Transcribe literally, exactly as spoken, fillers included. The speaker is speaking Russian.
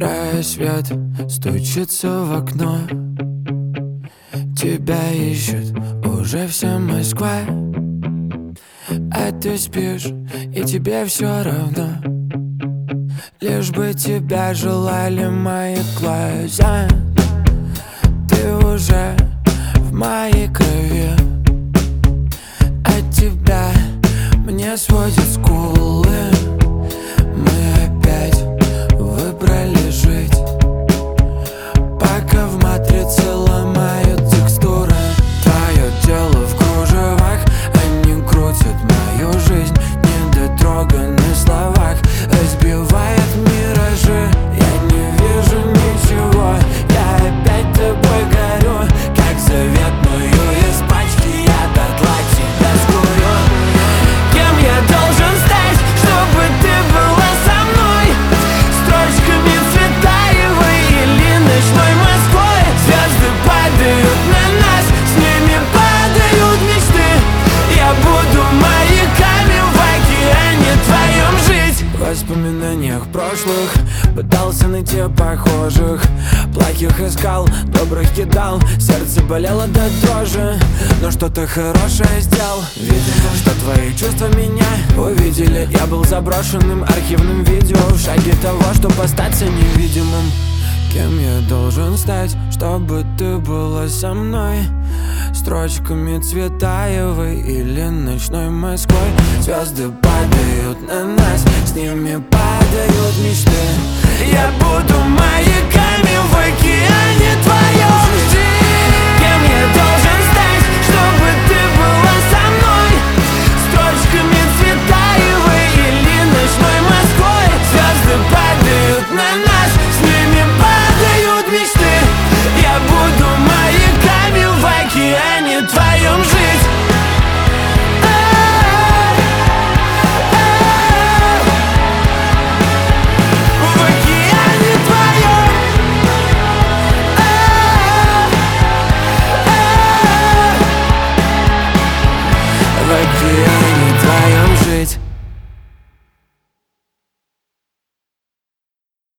Рассвет стучится в окно, тебя ищет уже вся Москва. А ты спишь, и тебе все равно, лишь бы тебя желали мои глаза. Ты уже в моей крови, от тебя мне сводят скулы. Мы опять выбрали жить, пока в матрице ломают текстуры. Твое тело в кружевах, они крутят мою жизнь, недотроганы в словах, разбивает миражи. Я не вижу ничего, я опять тобой горю, как заветную из пачки я дотла тебя скурю. Кем я должен стать, чтобы ты была со мной? Строчками Цветаевой или ночной Москвой? Звезды падают на нас, с ними падают мечты. Я буду маяками в океане твоем жить. В воспоминаниях прошлых пытался найти похожих, плохих искал, добрых кидал, сердце болело до дрожи, но что-то хорошее сделал. Видимо, что твои чувства меня увидели. Я был заброшенным архивным видео, в шаге того, чтобы остаться невидимым. Кем я должен стать, чтобы ты была со мной? Строчками Цветаевой или ночной Москвой? Звезды падают на нас, с ними падают мечты. Я буду маяками в океане твоем.